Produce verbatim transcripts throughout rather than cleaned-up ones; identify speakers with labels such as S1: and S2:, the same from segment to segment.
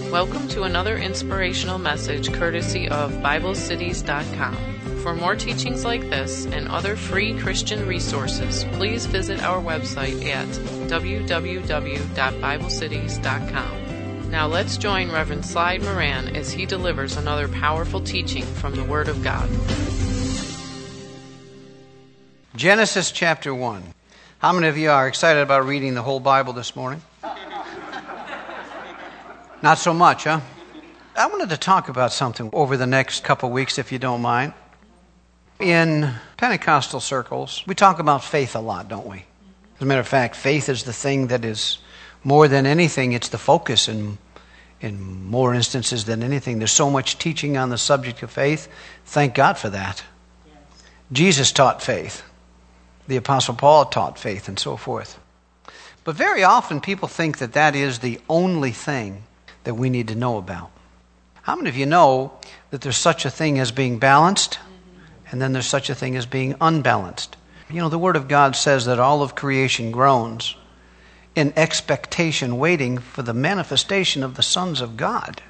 S1: Welcome to another inspirational message courtesy of Bible Cities dot com. For more teachings like this and other free Christian resources, please visit our website at w w w dot bible cities dot com. Now let's join Reverend Slide Moran as he delivers another powerful teaching from the Word of God.
S2: Genesis chapter one. How many of you are excited about reading the whole Bible this morning? Not so much, huh? I wanted to talk about something over the next couple weeks, if you don't mind. In Pentecostal circles, we talk about faith a lot, don't we? As a matter of fact, faith is the thing that is more than anything, it's the focus in, in more instances than anything. There's so much teaching on the subject of faith. Thank God for that. Yes. Jesus taught faith. The Apostle Paul taught faith and so forth. But very often people think that that is the only thing that we need to know about. How many of you know that there's such a thing as being balanced, and then there's such a thing as being unbalanced? You know, the Word of God says that all of creation groans in expectation, waiting for the manifestation of the sons of God.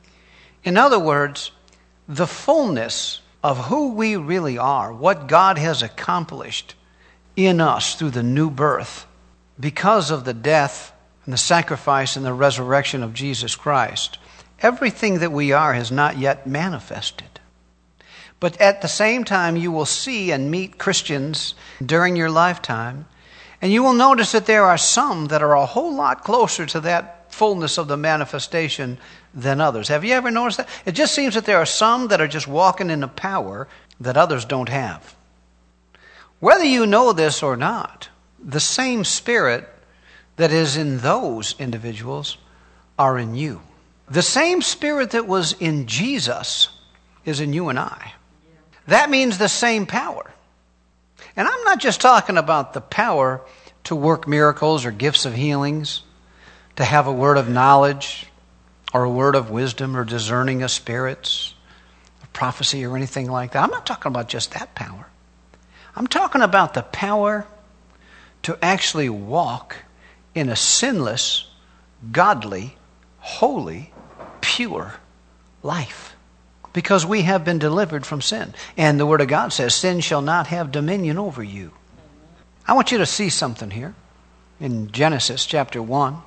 S2: In other words, the fullness of who we really are, what God has accomplished in us through the new birth, because of the death and the sacrifice and the resurrection of Jesus Christ. Everything that we are has not yet manifested. But at the same time, you will see and meet Christians during your lifetime, and you will notice that there are some that are a whole lot closer to that fullness of the manifestation than others. Have you ever noticed that? It just seems that there are some that are just walking in a power that others don't have. Whether you know this or not, the same Spirit that is in those individuals are in you. The same Spirit that was in Jesus is in you and I. That means the same power. And I'm not just talking about the power to work miracles or gifts of healings, to have a word of knowledge or a word of wisdom or discerning of spirits, of prophecy or anything like that. I'm not talking about just that power. I'm talking about the power to actually walk in a sinless, godly, holy, pure life. Because we have been delivered from sin. And the Word of God says, sin shall not have dominion over you. I want you to see something here in Genesis chapter one,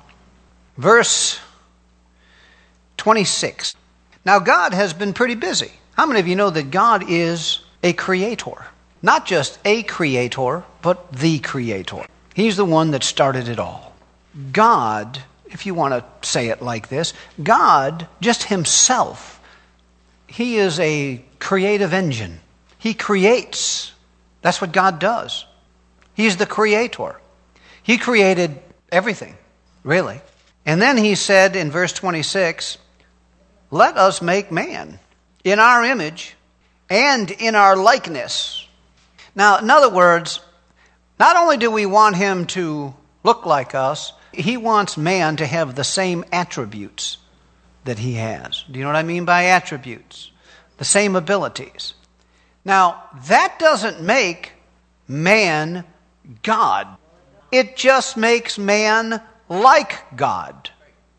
S2: verse twenty-six. Now God has been pretty busy. How many of you know that God is a creator? Not just a creator, but the creator. He's the one that started it all. God, if you want to say it like this, God, just himself, he is a creative engine. He creates. That's what God does. He's the creator. He created everything, really. And then he said in verse twenty-six, let us make man in our image and in our likeness. Now, in other words, not only do we want him to look like us, he wants man to have the same attributes that he has. Do you know what I mean by attributes? The same abilities. Now, that doesn't make man God. It just makes man like God.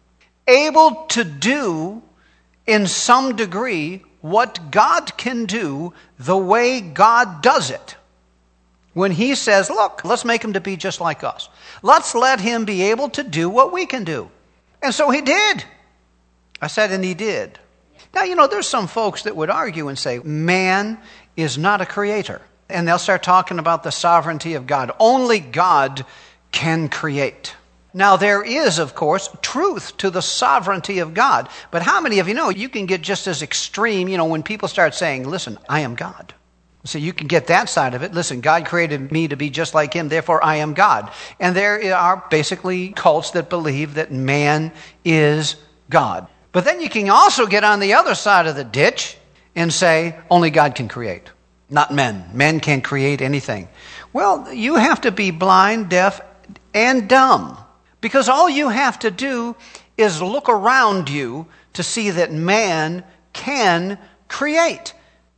S2: Able to do, in some degree, what God can do the way God does it. When he says, look, let's make him to be just like us. Let's let him be able to do what we can do. And so he did. I said, and he did. Now, you know, there's some folks that would argue and say, man is not a creator. And they'll start talking about the sovereignty of God. Only God can create. Now, there is, of course, truth to the sovereignty of God. But how many of you know you can get just as extreme, you know, when people start saying, listen, I am God. So you can get that side of it. Listen, God created me to be just like him, therefore I am God. And there are basically cults that believe that man is God. But then you can also get on the other side of the ditch and say, only God can create, not men. Men can't create anything. Well, you have to be blind, deaf, and dumb. Because all you have to do is look around you to see that man can create.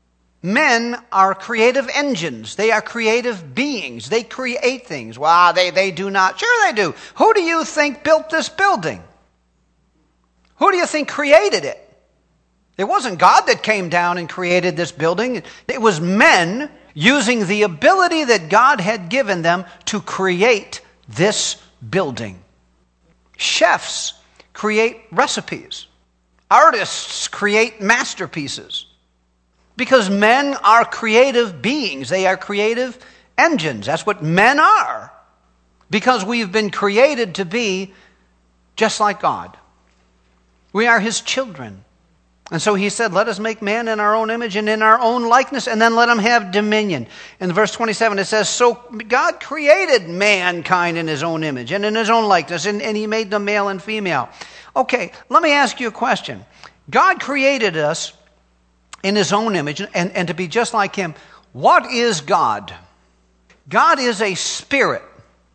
S2: Men are creative engines. They are creative beings. They create things. Wow, they, they do not. Sure they do. Who do you think built this building? Who do you think created it? It wasn't God that came down and created this building. It was men using the ability that God had given them to create this building. Chefs create recipes. Artists create masterpieces. Because men are creative beings. They are creative engines. That's what men are. Because we've been created to be just like God. We are His children. And so He said, let us make man in our own image and in our own likeness, and then let him have dominion. In verse twenty-seven it says, so God created mankind in His own image and in His own likeness, and, and He made them male and female. Okay, let me ask you a question. God created us in His own image and, and to be just like Him. What is God? God is a spirit.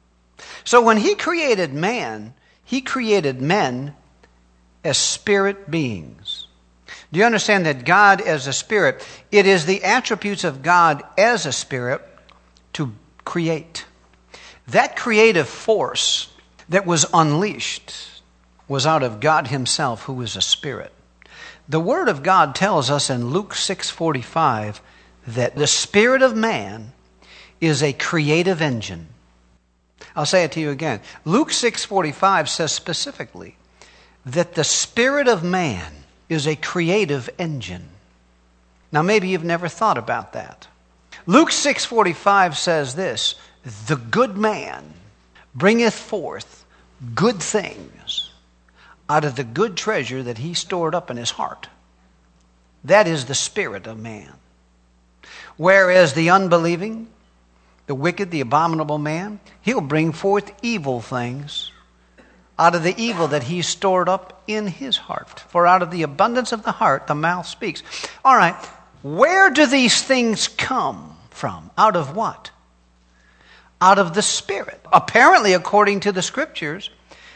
S2: So when He created man, He created men as spirit beings. Do you understand that God as a spirit, it is the attributes of God as a spirit to create. That creative force that was unleashed was out of God Himself, who is a spirit. The Word of God tells us in Luke six forty-five that the spirit of man is a creative engine. I'll say it to you again. Luke six forty-five says specifically that the spirit of man is a creative engine. Now maybe you've never thought about that. Luke six forty-five says this, the good man bringeth forth good things out of the good treasure that he stored up in his heart. That is the spirit of man. Whereas the unbelieving, the wicked, the abominable man, he'll bring forth evil things out of the evil that he stored up in his heart. For out of the abundance of the heart, the mouth speaks. All right, where do these things come from? Out of what? Out of the Spirit. Apparently, according to the Scriptures,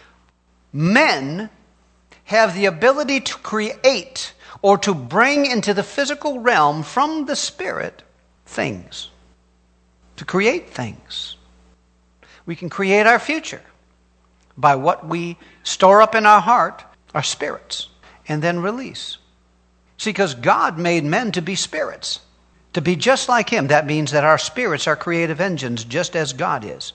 S2: men have the ability to create or to bring into the physical realm from the Spirit things. To create things. We can create our future by what we store up in our heart, our spirits, and then release. See, because God made men to be spirits, to be just like Him. That means that our spirits are creative engines, just as God is.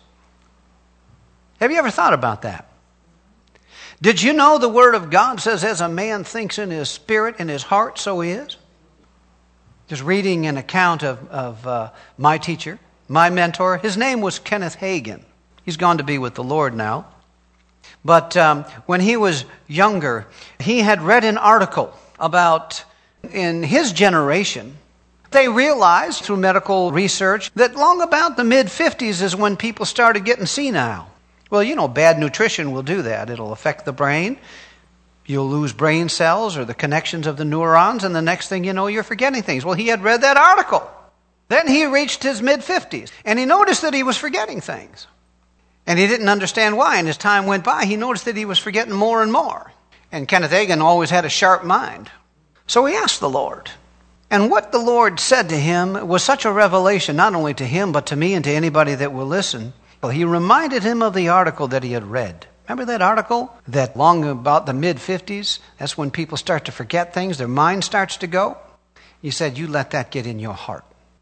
S2: Have you ever thought about that? Did you know the Word of God says, as a man thinks in his spirit, in his heart, so he is? Just reading an account of, of uh, my teacher, my mentor. His name was Kenneth Hagin. He's gone to be with the Lord now. But um, when he was younger, he had read an article about, in his generation, they realized through medical research that long about the mid fifties is when people started getting senile. Well, you know, bad nutrition will do that. It'll affect the brain. You'll lose brain cells or the connections of the neurons, and the next thing you know, you're forgetting things. Well, he had read that article. Then he reached his mid fifties, and he noticed that he was forgetting things. And he didn't understand why. And as time went by, he noticed that he was forgetting more and more. And Kenneth Hagin always had a sharp mind. So he asked the Lord. And what the Lord said to him was such a revelation, not only to him, but to me and to anybody that will listen. Well, he reminded him of the article that he had read. Remember that article? That long about the mid fifties, that's when people start to forget things, their mind starts to go. He said, you let that get in your heart.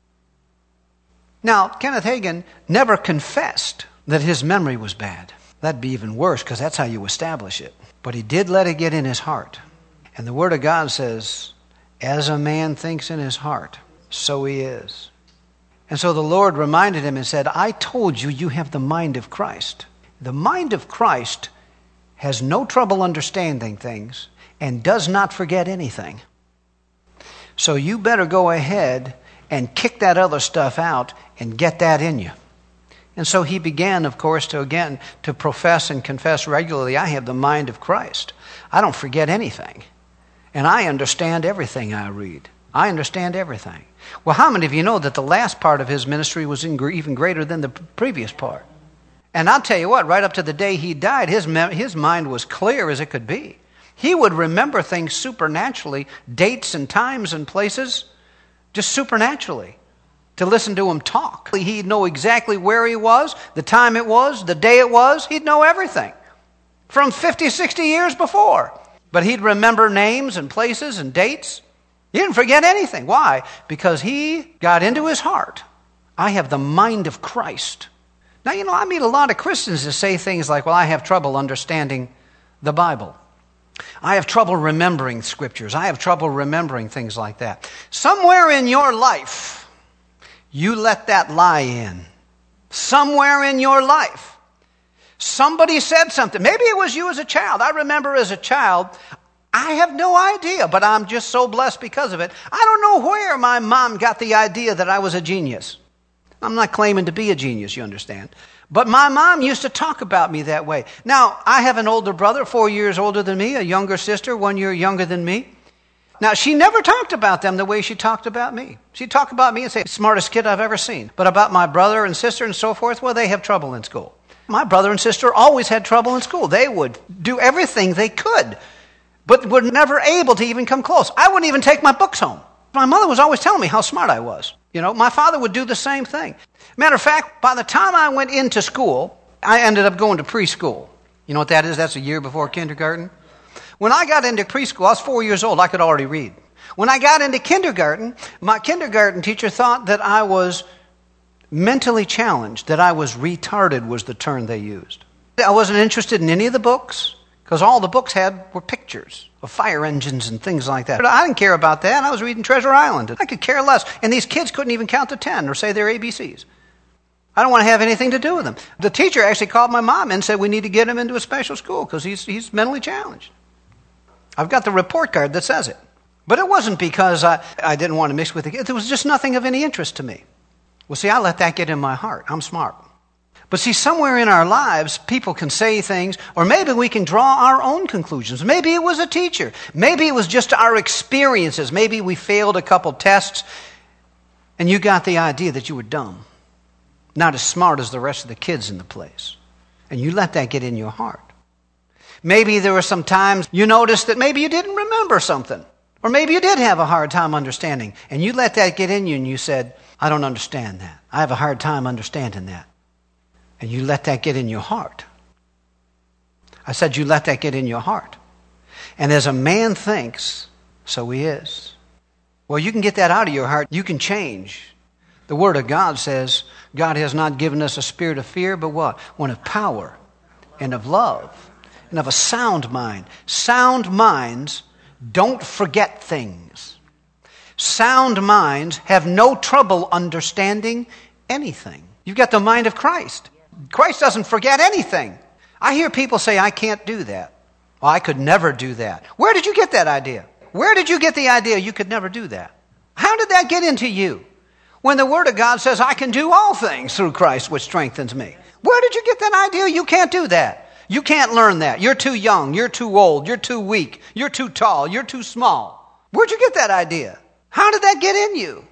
S2: Now, Kenneth Hagin never confessed that his memory was bad. That'd be even worse, because that's how you establish it. But he did let it get in his heart. And the Word of God says, as a man thinks in his heart, so he is. And so the Lord reminded him and said, I told you, you have the mind of Christ. The mind of Christ has no trouble understanding things and does not forget anything. So you better go ahead and kick that other stuff out and get that in you. And so he began, of course, to again, to profess and confess regularly, I have the mind of Christ. I don't forget anything. And I understand everything I read. I understand everything. Well, how many of you know that the last part of his ministry was even greater than the previous part? And I'll tell you what, right up to the day he died, his, his mind was clear as it could be. He would remember things supernaturally, dates and times and places, just supernaturally. To listen to him talk. He'd know exactly where he was, the time it was, the day it was. He'd know everything from fifty, sixty years before. But he'd remember names and places and dates. He didn't forget anything. Why? Because he got into his heart, I have the mind of Christ. Now, you know, I meet a lot of Christians that say things like, well, I have trouble understanding the Bible. I have trouble remembering scriptures. I have trouble remembering things like that. Somewhere in your life, you let that lie in. Somewhere in your life. Somebody said something. Maybe it was you as a child. I remember as a child, I have no idea, but I'm just so blessed because of it. I don't know where my mom got the idea that I was a genius. I'm not claiming to be a genius, you understand. But my mom used to talk about me that way. Now, I have an older brother, four years older than me, a younger sister, one year younger than me. Now, she never talked about them the way she talked about me. She'd talk about me and say, smartest kid I've ever seen. But about my brother and sister and so forth, well, they have trouble in school. My brother and sister always had trouble in school. They would do everything they could, but were never able to even come close. I wouldn't even take my books home. My mother was always telling me how smart I was. You know, my father would do the same thing. Matter of fact, by the time I went into school, I ended up going to preschool. You know what that is? That's a year before kindergarten. When I got into preschool, I was four years old. I could already read. When I got into kindergarten, my kindergarten teacher thought that I was mentally challenged, that I was retarded was the term they used. I wasn't interested in any of the books because all the books had were pictures of fire engines and things like that. But I didn't care about that. I was reading Treasure Island. I could care less. And these kids couldn't even count to ten or say their A B Cs. I don't want to have anything to do with them. The teacher actually called my mom and said we need to get him into a special school because he's, he's mentally challenged. I've got the report card that says it. But it wasn't because I, I didn't want to mix with the kids. There was just nothing of any interest to me. Well, see, I let that get in my heart. I'm smart. But see, somewhere in our lives, people can say things, or maybe we can draw our own conclusions. Maybe it was a teacher. Maybe it was just our experiences. Maybe we failed a couple tests, and you got the idea that you were dumb, not as smart as the rest of the kids in the place. And you let that get in your heart. Maybe there were some times you noticed that maybe you didn't remember something, or maybe you did have a hard time understanding, and you let that get in you, and you said, I don't understand that. I have a hard time understanding that. And you let that get in your heart. I said you let that get in your heart. And as a man thinks, so he is. Well, you can get that out of your heart. You can change. The Word of God says, God has not given us a spirit of fear, but what? One of power and of love and of a sound mind. Sound minds don't forget things. Sound minds have no trouble understanding anything. You've got the mind of Christ. Christ doesn't forget anything. I hear people say, I can't do that. Well, I could never do that. Where did you get that idea? Where did you get the idea you could never do that? How did that get into you? When the Word of God says, I can do all things through Christ which strengthens me. Where did you get that idea? You can't do that. You can't learn that. You're too young. You're too old. You're too weak. You're too tall. You're too small. Where'd you get that idea? How did that get in you?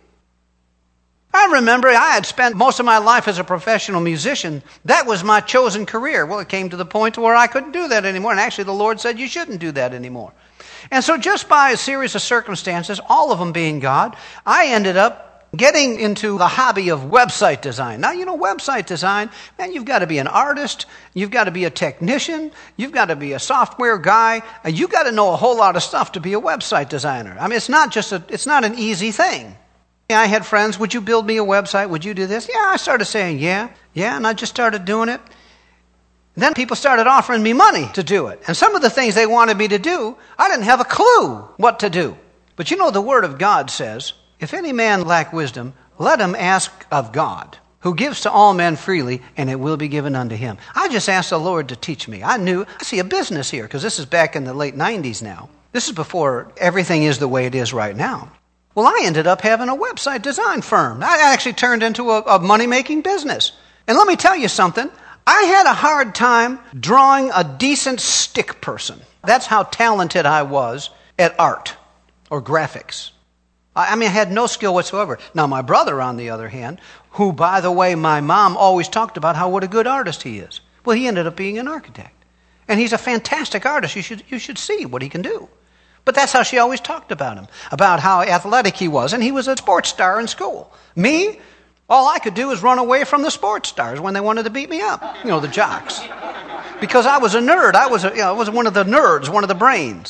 S2: I remember I had spent most of my life as a professional musician. That was my chosen career. Well, it came to the point where I couldn't do that anymore. And actually the Lord said you shouldn't do that anymore. And so just by a series of circumstances, all of them being God, I ended up getting into the hobby of website design. Now, you know, website design, man, you've got to be an artist. You've got to be a technician. You've got to be a software guy. And you've got to know a whole lot of stuff to be a website designer. I mean, it's not just a, it's not an easy thing. I had friends, would you build me a website? Would you do this? Yeah, I started saying, yeah, yeah, and I just started doing it. And then people started offering me money to do it. And some of the things they wanted me to do, I didn't have a clue what to do. But you know, the Word of God says, if any man lack wisdom, let him ask of God, who gives to all men freely, and it will be given unto him. I just asked the Lord to teach me. I knew, I see a business here, because this is back in the late nineties now. This is before everything is the way it is right now. Well, I ended up having a website design firm. I actually turned into a, a money-making business. And let me tell you something. I had a hard time drawing a decent stick person. That's how talented I was at art or graphics. I mean, I had no skill whatsoever. Now, my brother, on the other hand, who, by the way, my mom always talked about how what a good artist he is. Well, he ended up being an architect. And he's a fantastic artist. You should, you should see what he can do. But that's how she always talked about him, about how athletic he was. And he was a sports star in school. Me, all I could do was run away from the sports stars when they wanted to beat me up. You know, the jocks. Because I was a nerd. I was, a, you know, I was one of the nerds, one of the brains.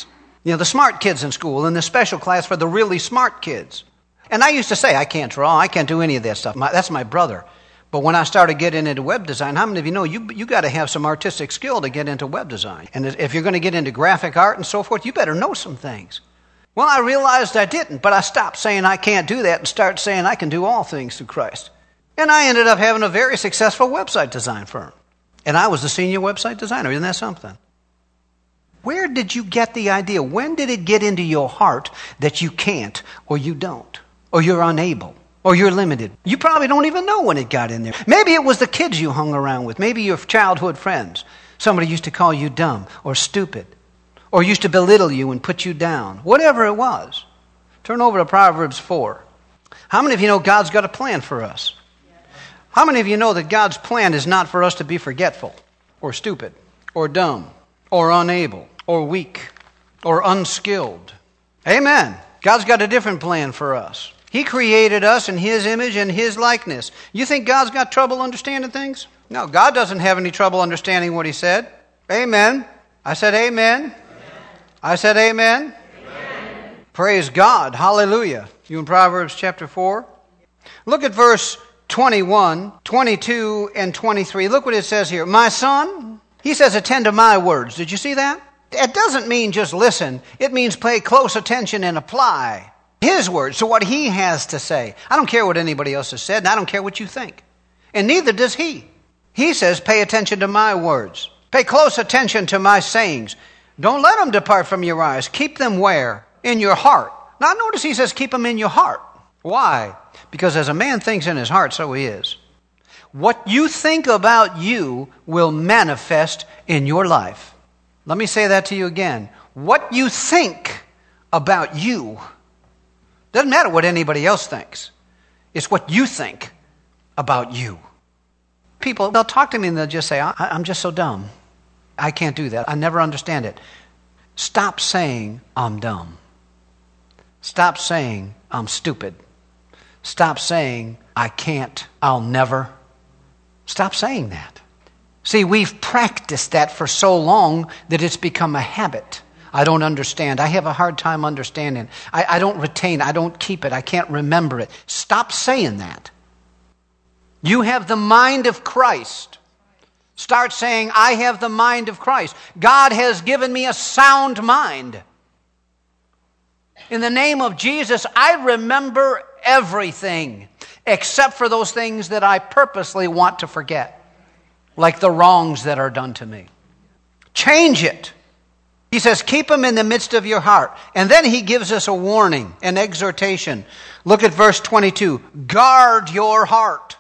S2: You know, the smart kids in school and the special class for the really smart kids. And I used to say, I can't draw, I can't do any of that stuff. My, that's my brother. But when I started getting into web design, how many of you know you you got to have some artistic skill to get into web design? And if you're going to get into graphic art and so forth, you better know some things. Well, I realized I didn't, but I stopped saying I can't do that and started saying I can do all things through Christ. And I ended up having a very successful website design firm. And I was the senior website designer. Isn't that something? Where did you get the idea? When did it get into your heart that you can't or you don't or you're unable? Or you're limited. You probably don't even know when it got in there. Maybe it was the kids you hung around with. Maybe your childhood friends. Somebody used to call you dumb or stupid. Or used to belittle you and put you down. Whatever it was. Turn over to Proverbs four. How many of you know God's got a plan for us? How many of you know that God's plan is not for us to be forgetful or stupid or dumb or unable or weak or unskilled? Amen. God's got a different plan for us. He created us in His image and His likeness. You think God's got trouble understanding things? No, God doesn't have any trouble understanding what He said. Amen. I said amen. Amen. I said amen. Amen. Praise God. Hallelujah. You in Proverbs chapter four? Look at verse twenty-one, twenty-two, and twenty-three. Look what it says here. My son, He says, attend to my words. Did you see that? It doesn't mean just listen. It means pay close attention and apply His words to what He has to say. I don't care what anybody else has said, and I don't care what you think. And neither does He. He says, pay attention to my words. Pay close attention to my sayings. Don't let them depart from your eyes. Keep them where? In your heart. Now notice He says, keep them in your heart. Why? Because as a man thinks in his heart, so he is. What you think about you will manifest in your life. Let me say that to you again. What you think about you doesn't matter what anybody else thinks. It's what you think about you. People, they'll talk to me and they'll just say, I, I'm just so dumb. I can't do that. I never understand it. Stop saying, I'm dumb. Stop saying, I'm stupid. Stop saying, I can't, I'll never. Stop saying that. See, we've practiced that for so long that it's become a habit. I don't understand. I have a hard time understanding. I, I don't retain. I don't keep it. I can't remember it. Stop saying that. You have the mind of Christ. Start saying, I have the mind of Christ. God has given me a sound mind. In the name of Jesus, I remember everything except for those things that I purposely want to forget, like the wrongs that are done to me. Change it. He says, keep them in the midst of your heart. And then He gives us a warning, an exhortation. Look at verse twenty-two. Guard your heart.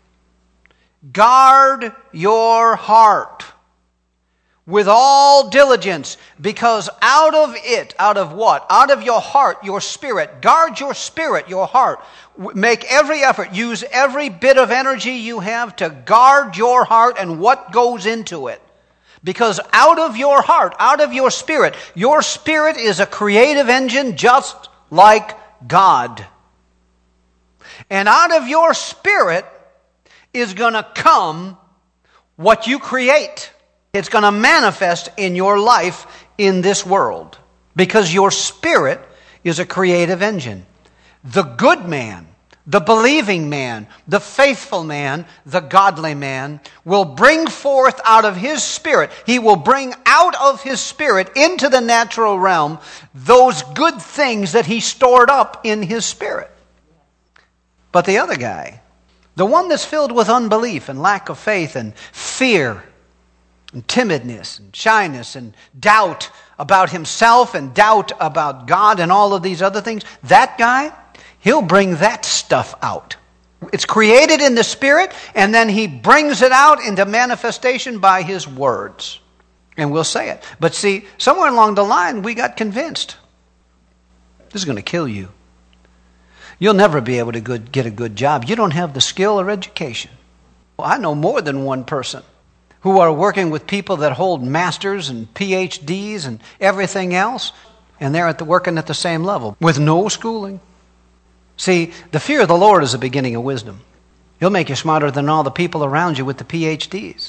S2: Guard your heart with all diligence, because out of it, out of what? Out of your heart, your spirit. Guard your spirit, your heart. Make every effort. Use every bit of energy you have to guard your heart and what goes into it. Because out of your heart, out of your spirit, your spirit is a creative engine just like God. And out of your spirit is going to come what you create. It's going to manifest in your life in this world. Because your spirit is a creative engine. The good man, the believing man, the faithful man, the godly man will bring forth out of his spirit, he will bring out of his spirit into the natural realm those good things that he stored up in his spirit. But the other guy, the one that's filled with unbelief and lack of faith and fear and timidness and shyness and doubt about himself and doubt about God and all of these other things, that guy, he'll bring that stuff out. It's created in the Spirit, and then he brings it out into manifestation by his words. And we'll say it. But see, somewhere along the line, we got convinced. This is going to kill you. You'll never be able to good, get a good job. You don't have the skill or education. Well, I know more than one person who are working with people that hold masters and P H Ds and everything else, and they're at the, working at the same level with no schooling. See, the fear of the Lord is the beginning of wisdom. He'll make you smarter than all the people around you with the P H Ds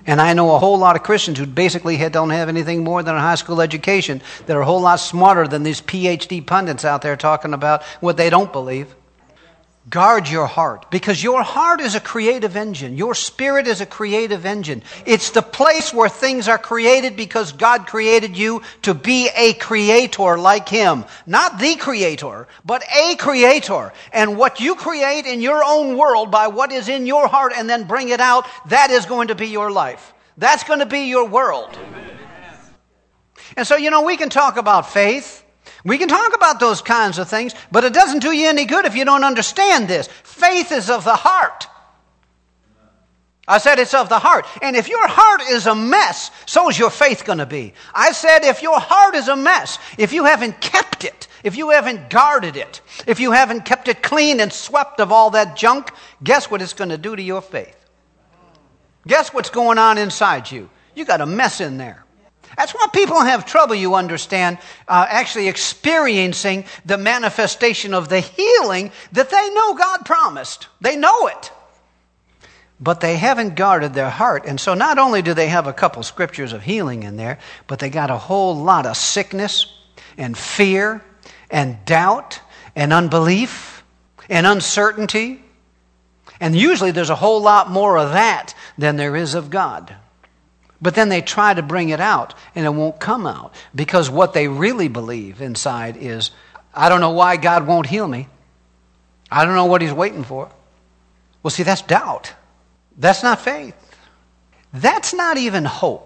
S2: And I know a whole lot of Christians who basically don't have anything more than a high school education that are a whole lot smarter than these P H D pundits out there talking about what they don't believe. Guard your heart, because your heart is a creative engine. Your spirit is a creative engine. It's the place where things are created because God created you to be a creator like Him. Not the creator, but a creator. And what you create in your own world by what is in your heart and then bring it out, that is going to be your life. That's going to be your world. And so, you know, we can talk about faith. We can talk about those kinds of things, but it doesn't do you any good if you don't understand this. Faith is of the heart. I said it's of the heart. And if your heart is a mess, so is your faith going to be. I said if your heart is a mess, if you haven't kept it, if you haven't guarded it, if you haven't kept it clean and swept of all that junk, guess what it's going to do to your faith? Guess what's going on inside you? You got a mess in there. That's why people have trouble, you understand, uh, actually experiencing the manifestation of the healing that they know God promised. They know it. But they haven't guarded their heart. And so not only do they have a couple scriptures of healing in there, but they got a whole lot of sickness and fear and doubt and unbelief and uncertainty. And usually there's a whole lot more of that than there is of God. But then they try to bring it out, and it won't come out. Because what they really believe inside is, I don't know why God won't heal me. I don't know what He's waiting for. Well, see, that's doubt. That's not faith. That's not even hope.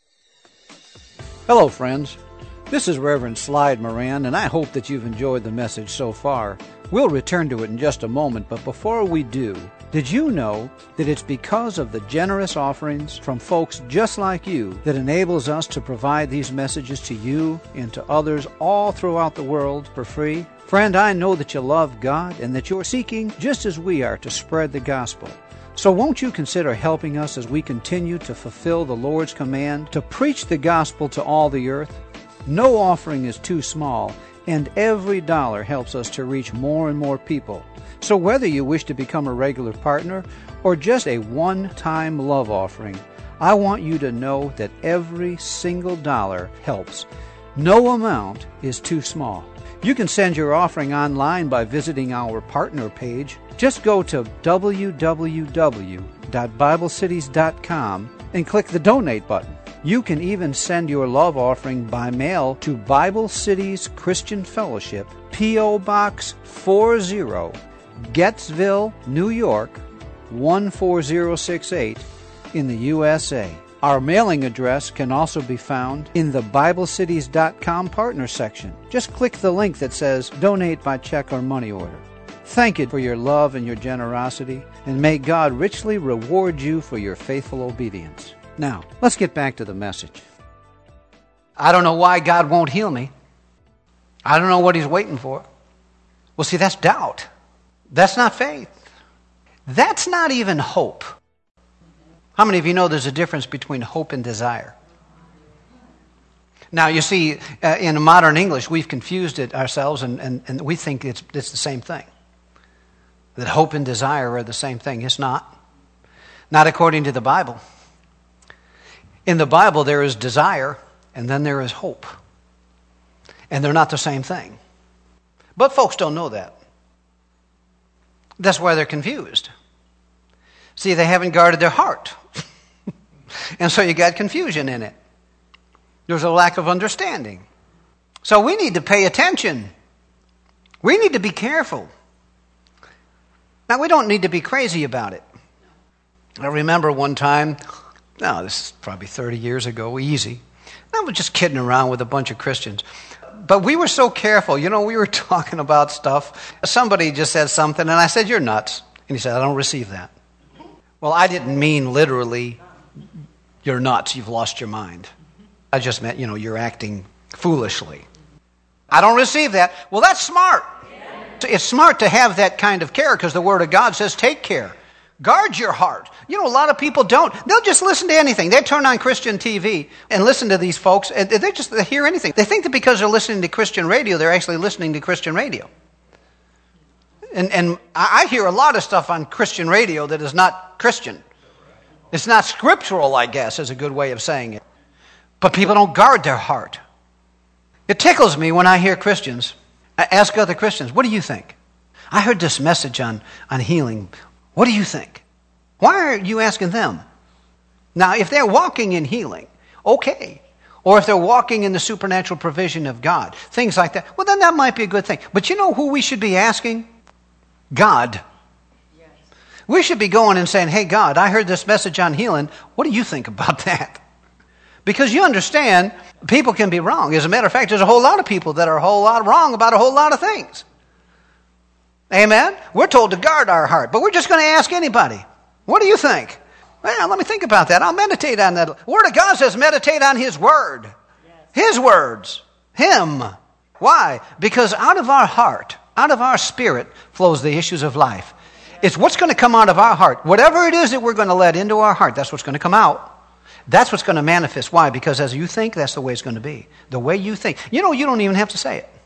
S3: Hello, friends. This is Reverend Slide Moran, and I hope that you've enjoyed the message so far. We'll return to it in just a moment, but before we do, did you know that it's because of the generous offerings from folks just like you that enables us to provide these messages to you and to others all throughout the world for free? Friend, I know that you love God and that you're seeking, just as we are, to spread the gospel. So won't you consider helping us as we continue to fulfill the Lord's command to preach the gospel to all the earth? No offering is too small, and every dollar helps us to reach more and more people. So whether you wish to become a regular partner or just a one-time love offering, I want you to know that every single dollar helps. No amount is too small. You can send your offering online by visiting our partner page. Just go to w w w dot bible cities dot com and click the donate button. You can even send your love offering by mail to Bible Cities Christian Fellowship, P O. Box forty, Gettsville, New York, one four zero six eight in the U S A. Our mailing address can also be found in the bible cities dot com partner section. Just click the link that says donate by check or money order. Thank you for your love and your generosity, and may God richly reward you for your faithful obedience. Now, let's get back to the message.
S2: I don't know why God won't heal me. I don't know what He's waiting for. Well, see, that's doubt. That's not faith. That's not even hope. How many of you know there's a difference between hope and desire? Now, you see, uh, in modern English, we've confused it ourselves, and, and, and we think it's, it's the same thing. That hope and desire are the same thing. It's not. Not according to the Bible. In the Bible, there is desire, and then there is hope. And they're not the same thing. But folks don't know that. That's why they're confused. See, they haven't guarded their heart. And so you got confusion in it. There's a lack of understanding. So we need to pay attention. We need to be careful. Now, we don't need to be crazy about it. I remember one time, no, this is probably thirty years ago, easy. I was just kidding around with a bunch of Christians. But we were so careful. You know, we were talking about stuff. Somebody just said something, and I said, "You're nuts." And he said, "I don't receive that." Well, I didn't mean literally, "You're nuts, you've lost your mind." I just meant, you know, you're acting foolishly. I don't receive that. Well, that's smart. It's smart to have that kind of care because the Word of God says take care. Guard your heart. You know, a lot of people don't. They'll just listen to anything. They turn on Christian T V and listen to these folks, and they just they hear anything. They think that because they're listening to Christian radio, they're actually listening to Christian radio. And, and I hear a lot of stuff on Christian radio that is not Christian. It's not scriptural, I guess, is a good way of saying it. But people don't guard their heart. It tickles me when I hear Christians ask other Christians, what do you think? I heard this message on, on healing. What do you think? Why are you asking them? Now, if they're walking in healing, okay. Or if they're walking in the supernatural provision of God, things like that, well, then that might be a good thing. But you know who we should be asking? God. Yes. We should be going and saying, hey, God, I heard this message on healing. What do you think about that? Because you understand, people can be wrong. As a matter of fact, there's a whole lot of people that are a whole lot wrong about a whole lot of things. Amen? We're told to guard our heart, but we're just going to ask anybody, what do you think? Well, let me think about that. I'll meditate on that. The Word of God says meditate on His Word. Yes. His words. Him. Why? Because out of our heart, out of our spirit, flows the issues of life. It's what's going to come out of our heart. Whatever it is that we're going to let into our heart, that's what's going to come out. That's what's going to manifest. Why? Because as you think, that's the way it's going to be. The way you think. You know, you don't even have to say it.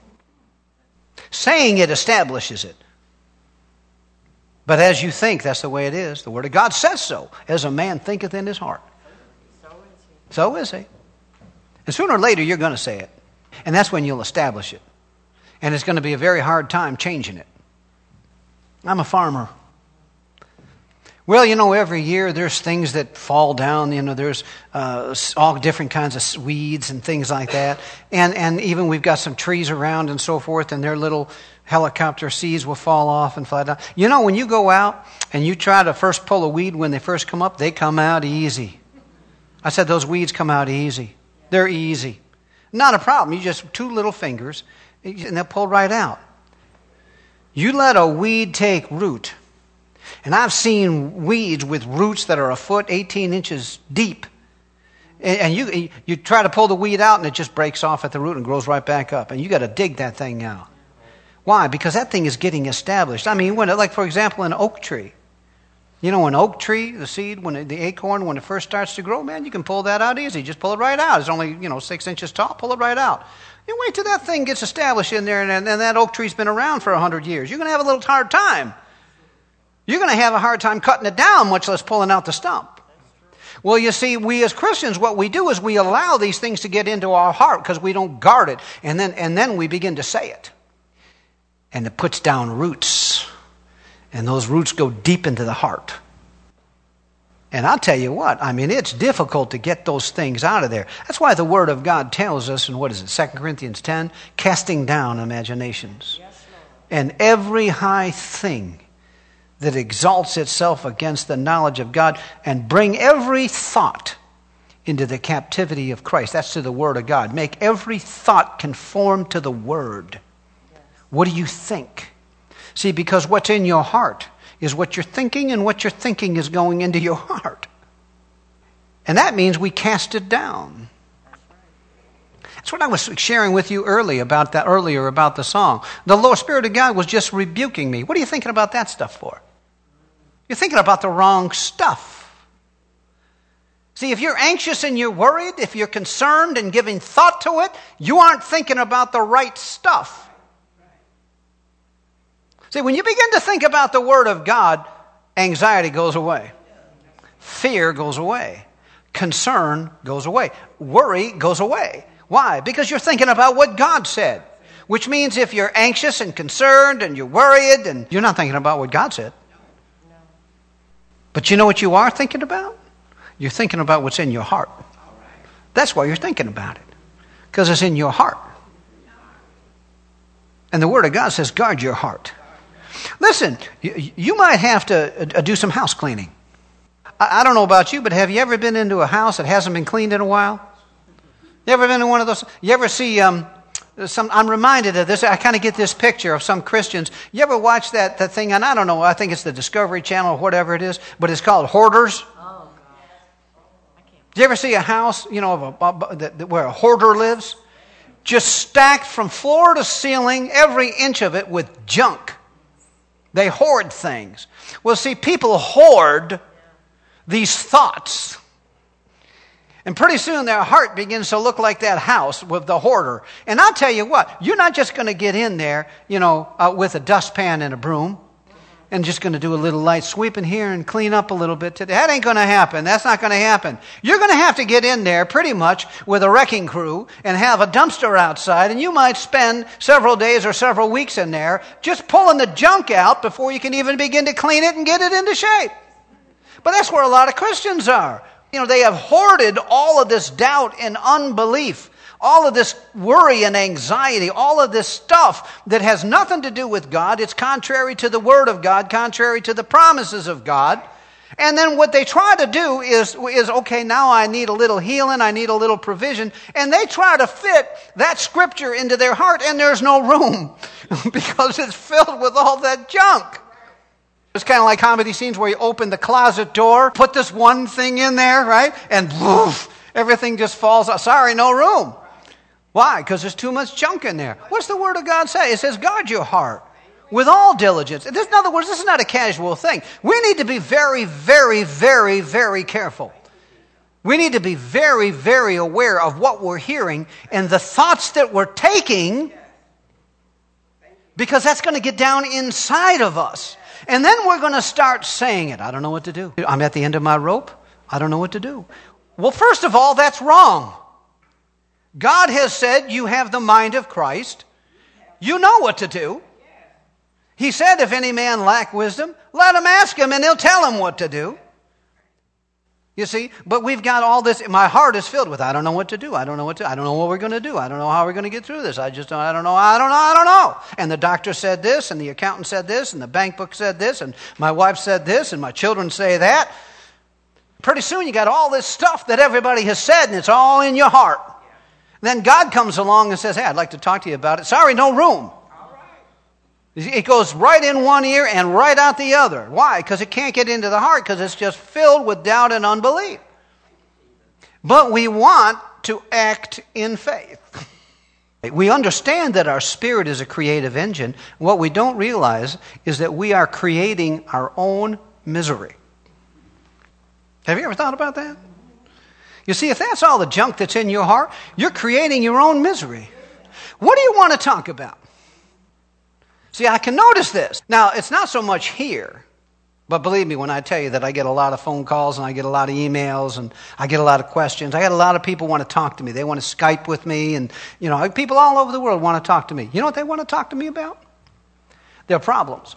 S2: Saying it establishes it. But as you think, that's the way it is. The Word of God says so. As a man thinketh in his heart. So is he. So is he. And sooner or later, you're going to say it. And that's when you'll establish it. And it's going to be a very hard time changing it. I'm a farmer. Well, you know, every year there's things that fall down. You know, there's uh, all different kinds of weeds and things like that. And and even we've got some trees around and so forth, and their little helicopter seeds will fall off and fly down. You know, when you go out and you try to first pull a weed when they first come up, they come out easy. I said those weeds come out easy. They're easy. Not a problem. You just two little fingers, and they'll pull right out. You let a weed take root. And I've seen weeds with roots that are a foot, eighteen inches deep. And you you try to pull the weed out and it just breaks off at the root and grows right back up. And you got to dig that thing out. Why? Because that thing is getting established. I mean, when it, like for example, an oak tree. You know, an oak tree, the seed, when it, the acorn, when it first starts to grow, man, you can pull that out easy. Just pull it right out. It's only, you know, six inches tall. Pull it right out. You wait till that thing gets established in there, and, and that oak tree's been around for a hundred years. You're going to have a little hard time. You're going to have a hard time cutting it down, much less pulling out the stump. Well, you see, we as Christians, what we do is we allow these things to get into our heart because we don't guard it. And then, and then we begin to say it. And it puts down roots. And those roots go deep into the heart. And I'll tell you what, I mean, it's difficult to get those things out of there. That's why the Word of God tells us in, what is it, Second Corinthians ten? Casting down imaginations. Yes, and every high thing that exalts itself against the knowledge of God, and bring every thought into the captivity of Christ. That's to the Word of God. Make every thought conform to the Word. Yes. What do you think? See, because what's in your heart is what you're thinking, and what you're thinking is going into your heart. And that means we cast it down. That's what I was sharing with you early about that, earlier about the song. The Lord Spirit of God was just rebuking me. What are you thinking about that stuff for? You're thinking about the wrong stuff. See, if you're anxious and you're worried, if you're concerned and giving thought to it, you aren't thinking about the right stuff. See, when you begin to think about the Word of God, anxiety goes away. Fear goes away. Concern goes away. Worry goes away. Why? Because you're thinking about what God said. Which means if you're anxious and concerned and you're worried, and you're not thinking about what God said. But you know what you are thinking about? You're thinking about what's in your heart. That's why you're thinking about it. Because it's in your heart. And the Word of God says, guard your heart. Listen, you, you might have to uh, do some house cleaning. I, I don't know about you, but have you ever been into a house that hasn't been cleaned in a while? You ever been in one of those? You ever see... Um, Some, I'm reminded of this. I kind of get this picture of some Christians. You ever watch that, that thing? And I don't know. I think it's the Discovery Channel or whatever it is. But it's called Hoarders. Oh, God. I can't. Do you ever see a house, you know, of a, a, where a hoarder lives? Just stacked from floor to ceiling, every inch of it with junk. They hoard things. Well, see, people hoard these thoughts. And pretty soon their heart begins to look like that house with the hoarder. And I'll tell you what, you're not just going to get in there, you know, uh, with a dustpan and a broom. and just going to do a little light sweep in here and clean up a little bit today. That ain't going to happen. That's not going to happen. You're going to have to get in there pretty much with a wrecking crew and have a dumpster outside, and you might spend several days or several weeks in there just pulling the junk out before you can even begin to clean it and get it into shape. But that's where a lot of Christians are. You know, they have hoarded all of this doubt and unbelief, all of this worry and anxiety, all of this stuff that has nothing to do with God. It's contrary to the Word of God, contrary to the promises of God. And then what they try to do is, is, okay, now I need a little healing, I need a little provision. And they try to fit that scripture into their heart, and there's no room because it's filled with all that junk. It's kind of like comedy scenes where you open the closet door, put this one thing in there, right? And woof, everything just falls out. Sorry, no room. Why? Because there's too much junk in there. What's the Word of God say? It says, guard your heart with all diligence. This, in other words, this is not a casual thing. We need to be very, very, very, very careful. We need to be very, very aware of what we're hearing and the thoughts that we're taking, because that's going to get down inside of us. And then we're going to start saying it. I don't know what to do. I'm at the end of my rope. I don't know what to do. Well, first of all, that's wrong. God has said you have the mind of Christ. You know what to do. He said, if any man lack wisdom, let him ask him and he'll tell him what to do. You see, but we've got all this. My heart is filled with, I don't know what to do. I don't know what to, I don't know what we're going to do. I don't know how we're going to get through this. I just don't, I don't know. I don't know. I don't know. And the doctor said this, and the accountant said this, and the bank book said this, and my wife said this, and my children say that. Pretty soon you got all this stuff that everybody has said, and it's all in your heart. Then God comes along and says, hey, I'd like to talk to you about it. Sorry, no room. It goes right in one ear and right out the other. Why? Because it can't get into the heart, because it's just filled with doubt and unbelief. But we want to act in faith. We understand that our spirit is a creative engine. What we don't realize is that we are creating our own misery. Have you ever thought about that? You see, if that's all the junk that's in your heart, you're creating your own misery. What do you want to talk about? See, I can notice this. Now, it's not so much here, but believe me when I tell you that I get a lot of phone calls and I get a lot of emails and I get a lot of questions. I got a lot of people want to talk to me. They want to Skype with me, and you know, people all over the world want to talk to me. You know what they want to talk to me about? Their problems.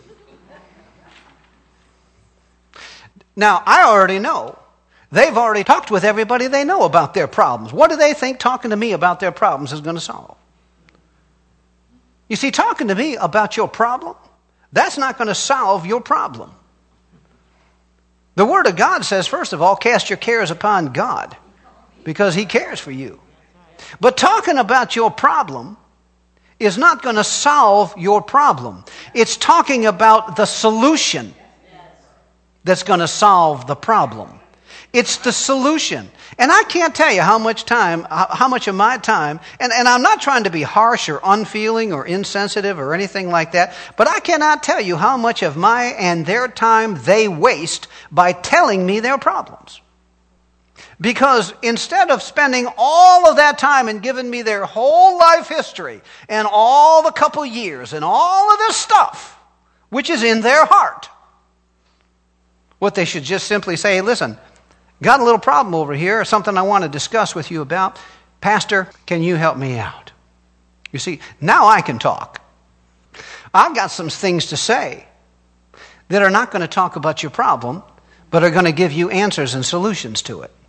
S2: Now, I already know. They've already talked with everybody they know about their problems. What do they think talking to me about their problems is going to solve? You see, talking to me about your problem, that's not going to solve your problem. The Word of God says, first of all, cast your cares upon God, because He cares for you. But talking about your problem is not going to solve your problem. It's talking about the solution that's going to solve the problem. It's the solution. And I can't tell you how much time, how much of my time, and, and I'm not trying to be harsh or unfeeling or insensitive or anything like that, but I cannot tell you how much of my and their time they waste by telling me their problems. Because instead of spending all of that time and giving me their whole life history and all the couple years and all of this stuff, which is in their heart, what they should just simply say, listen, got a little problem over here, or something I want to discuss with you about. Pastor, can you help me out? You see, now I can talk. I've got some things to say that are not going to talk about your problem, but are going to give you answers and solutions to it.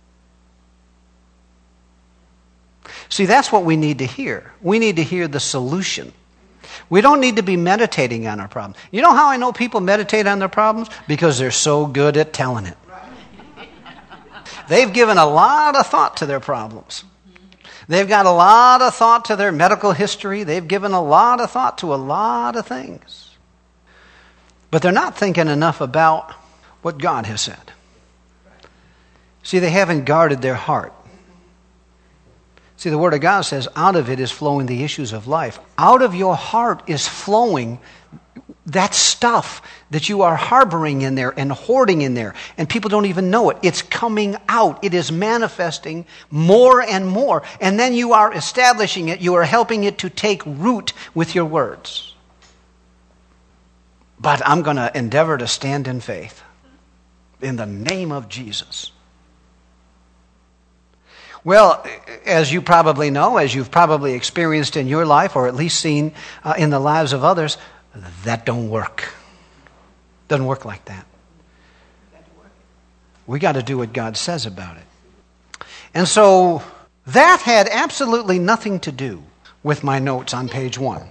S2: See, that's what we need to hear. We need to hear the solution. We don't need to be meditating on our problems. You know how I know people meditate on their problems? Because they're so good at telling it. They've given a lot of thought to their problems. They've got a lot of thought to their medical history. They've given a lot of thought to a lot of things. But they're not thinking enough about what God has said. See, they haven't guarded their heart. See, the Word of God says, out of it is flowing the issues of life. Out of your heart is flowing that stuff that you are harboring in there and hoarding in there, and people don't even know it. It's coming out. It is manifesting more and more. And then you are establishing it. You are helping it to take root with your words. but I'm going to endeavor to stand in faith in the name of Jesus. Well, as you probably know, as you've probably experienced in your life, or at least seen uh, in the lives of others, that don't work. Doesn't work like that. We got to do what God says about it. And so that had absolutely nothing to do with my notes on page one.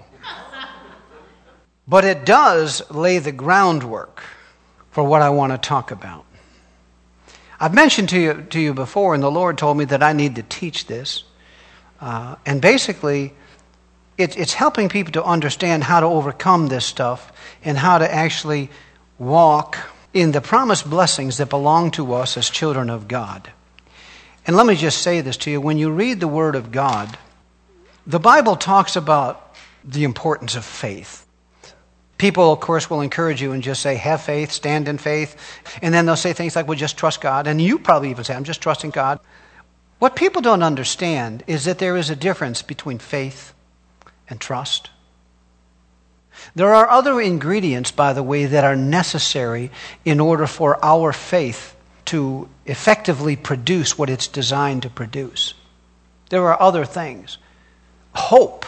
S2: But it does lay the groundwork for what I want to talk about. I've mentioned to you to you before, and the Lord told me that I need to teach this. Uh, and basically, it, it's helping people to understand how to overcome this stuff and how to actually walk in the promised blessings that belong to us as children of God. And let me just say this to you. When you read the Word of God, the Bible talks about the importance of faith. People, of course, will encourage you and just say, have faith, stand in faith. And then they'll say things like, well, just trust God. And you probably even say, I'm just trusting God. What people don't understand is that there is a difference between faith and trust. There are other ingredients, by the way, that are necessary in order for our faith to effectively produce what it's designed to produce. There are other things. Hope,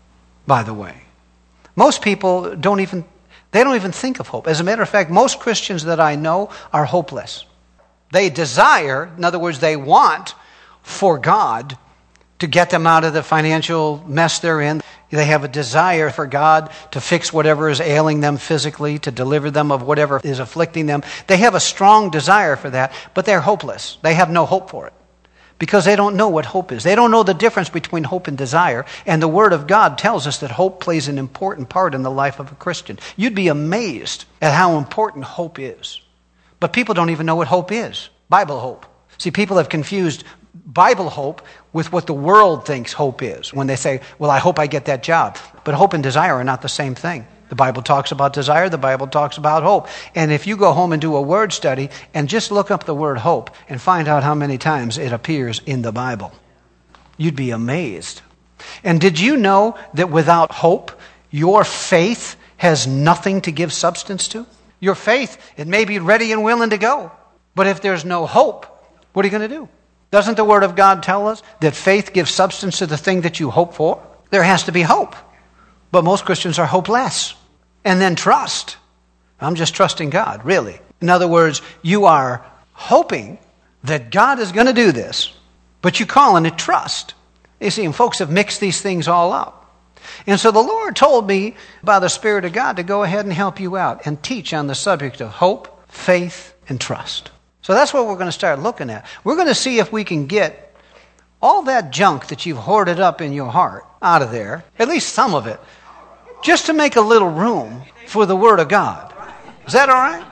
S2: by the way. Most people don't even, they don't even think of hope. As a matter of fact, most Christians that I know are hopeless. They desire, in other words, they want for God to get them out of the financial mess they're in. They have a desire for God to fix whatever is ailing them physically, to deliver them of whatever is afflicting them. They have a strong desire for that, but they're hopeless. They have no hope for it because they don't know what hope is. They don't know the difference between hope and desire, and the Word of God tells us that hope plays an important part in the life of a Christian. You'd be amazed at how important hope is. But people don't even know what hope is. Bible hope. See, people have confused Bible hope with what the world thinks hope is when they say, well, I hope I get that job. But hope and desire are not the same thing. The Bible talks about desire, the Bible talks about hope. And if you go home and do a word study and just look up the word hope and find out how many times it appears in the Bible, you'd be amazed. And did you know that without hope, your faith has nothing to give substance to? Your faith, it may be ready and willing to go. But if there's no hope, what are you going to do? Doesn't the Word of God tell us that faith gives substance to the thing that you hope for? There has to be hope. But most Christians are hopeless. And then trust. I'm just trusting God, really. In other words, you are hoping that God is going to do this, but you're calling it trust. You see, and folks have mixed these things all up. And so the Lord told me by the Spirit of God to go ahead and help you out and teach on the subject of hope, faith, and trust. So that's what we're going to start looking at. We're going to see if we can get all that junk that you've hoarded up in your heart out of there, at least some of it, just to make a little room for the Word of God. Is that all right?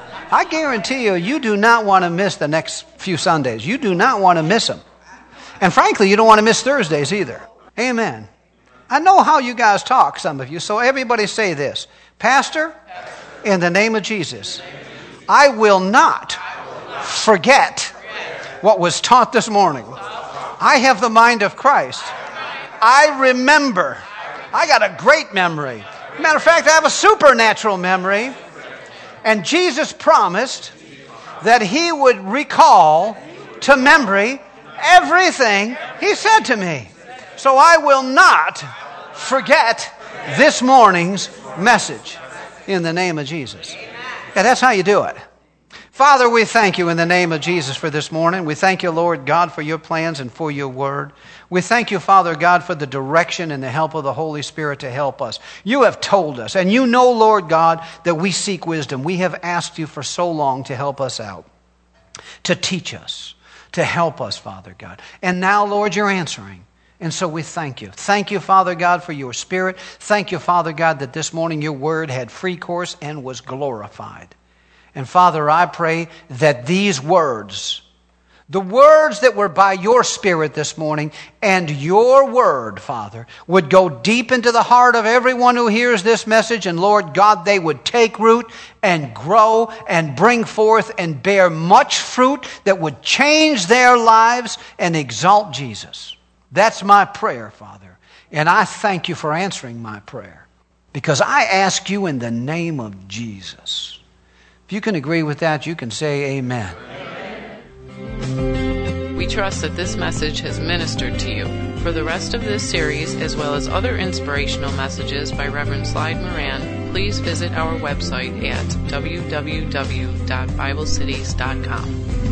S2: I guarantee you, you do not want to miss the next few Sundays. You do not want to miss them. And frankly, you don't want to miss Thursdays either. Amen. I know how you guys talk, some of you, so everybody say this. Pastor, in the name of Jesus, I will not forget what was taught this morning. I have the mind of Christ. I remember. I got a great memory. Matter of fact, I have a supernatural memory. And Jesus promised that He would recall to memory everything He said to me. So I will not forget this morning's message in the name of Jesus. Yeah, that's how you do it. Father, we thank you in the name of Jesus for this morning. We thank you, Lord God, for your plans and for your word. We thank you, Father God, for the direction and the help of the Holy Spirit to help us. You have told us, and you know, Lord God, that we seek wisdom. We have asked you for so long to help us out, to teach us, to help us, Father God. And now, Lord, you're answering. And so we thank you. Thank you, Father God, for your Spirit. Thank you, Father God, that this morning your word had free course and was glorified. And Father, I pray that these words, the words that were by your Spirit this morning and your word, Father, would go deep into the heart of everyone who hears this message. And Lord God, they would take root and grow and bring forth and bear much fruit that would change their lives and exalt Jesus. That's my prayer, Father. And I thank you for answering my prayer. Because I ask you in the name of Jesus. If you can agree with that, you can say amen.
S1: Amen. We trust that this message has ministered to you. For the rest of this series, as well as other inspirational messages by Reverend Slide Moran, please visit our website at w w w dot bible cities dot com.